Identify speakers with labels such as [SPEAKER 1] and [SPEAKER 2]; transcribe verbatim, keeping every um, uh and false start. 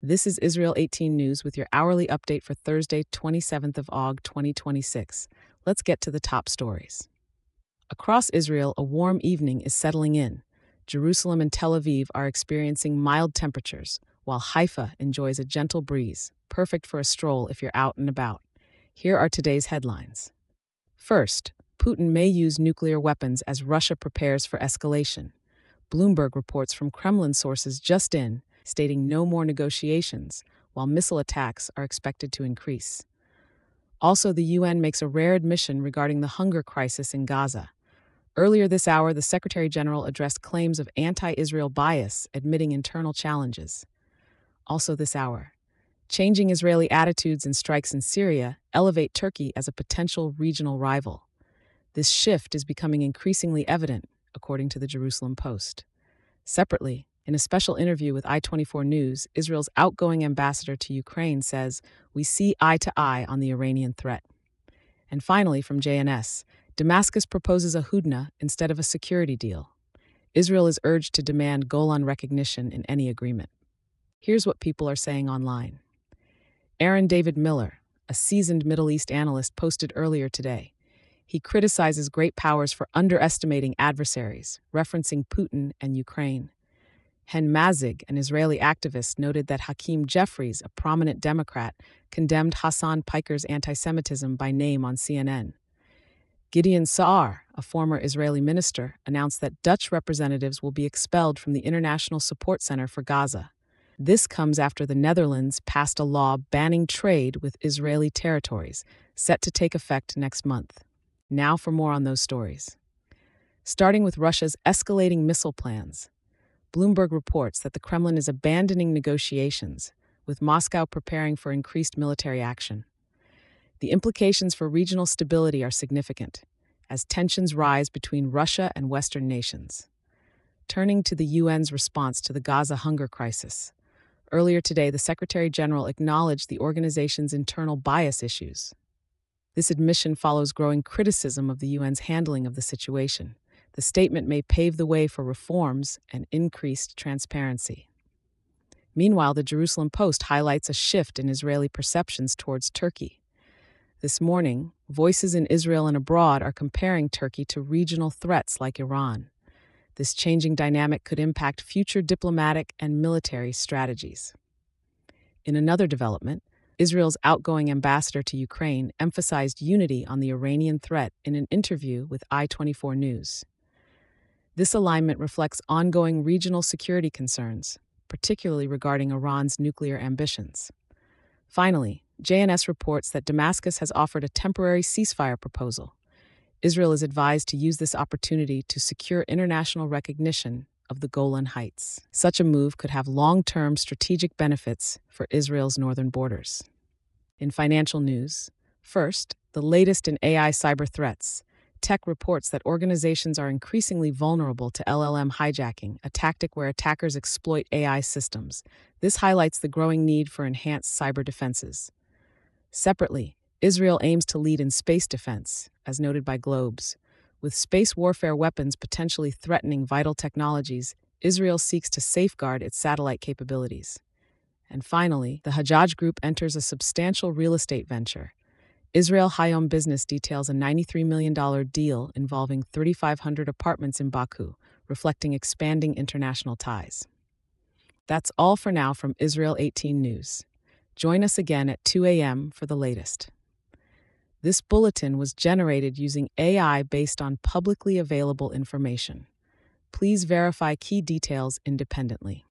[SPEAKER 1] This is Israel eighteen News with your hourly update for Thursday, twenty-seventh of August, twenty twenty-six. Let's get to the top stories. Across Israel, a warm evening is settling in. Jerusalem and Tel Aviv are experiencing mild temperatures, while Haifa enjoys a gentle breeze, perfect for a stroll if you're out and about. Here are today's headlines. First, Putin may use nuclear weapons as Russia prepares for escalation. Bloomberg reports from Kremlin sources just in, stating no more negotiations, while missile attacks are expected to increase. Also, the U N makes a rare admission regarding the hunger crisis in Gaza. Earlier this hour, the Secretary General addressed claims of anti-Israel bias, admitting internal challenges. Also this hour, changing Israeli attitudes and strikes in Syria elevate Turkey as a potential regional rival. This shift is becoming increasingly evident, according to the Jerusalem Post. Separately, in a special interview with I twenty-four News, Israel's outgoing ambassador to Ukraine says, "We see eye to eye on the Iranian threat." And finally, from J N S, Damascus proposes a hudna instead of a security deal. Israel is urged to demand Golan recognition in any agreement. Here's what people are saying online. Aaron David Miller, a seasoned Middle East analyst, posted earlier today. He criticizes great powers for underestimating adversaries, referencing Putin and Ukraine. Hen Mazig, an Israeli activist, noted that Hakeem Jeffries, a prominent Democrat, condemned Hassan Piker's anti-Semitism by name on C N N. Gideon Saar, a former Israeli minister, announced that Dutch representatives will be expelled from the International Support Center for Gaza. This comes after the Netherlands passed a law banning trade with Israeli territories, set to take effect next month. Now for more on those stories. Starting with Russia's escalating missile plans. Bloomberg reports that the Kremlin is abandoning negotiations, with Moscow preparing for increased military action. The implications for regional stability are significant, as tensions rise between Russia and Western nations. Turning to the U N's response to the Gaza hunger crisis. Earlier today, the Secretary General acknowledged the organization's internal bias issues. This admission follows growing criticism of the U N's handling of the situation. The statement may pave the way for reforms and increased transparency. Meanwhile, the Jerusalem Post highlights a shift in Israeli perceptions towards Turkey. This morning, voices in Israel and abroad are comparing Turkey to regional threats like Iran. This changing dynamic could impact future diplomatic and military strategies. In another development, Israel's outgoing ambassador to Ukraine emphasized unity on the Iranian threat in an interview with I twenty-four News. This alignment reflects ongoing regional security concerns, particularly regarding Iran's nuclear ambitions. Finally, J N S reports that Damascus has offered a temporary ceasefire proposal. Israel is advised to use this opportunity to secure international recognition of the Golan Heights. Such a move could have long-term strategic benefits for Israel's northern borders. In financial news, first, the latest in A I cyber threats. Tech reports that organizations are increasingly vulnerable to L L M hijacking, a tactic where attackers exploit A I systems. This highlights the growing need for enhanced cyber defenses. Separately, Israel aims to lead in space defense, as noted by Globes. With space warfare weapons potentially threatening vital technologies, Israel seeks to safeguard its satellite capabilities. And finally, the Hajjaj Group enters a substantial real estate venture. Israel Hayom Business details a ninety-three million dollars deal involving three thousand five hundred apartments in Baku, reflecting expanding international ties. That's all for now from Israel eighteen News. Join us again at two a m for the latest. This bulletin was generated using A I based on publicly available information. Please verify key details independently.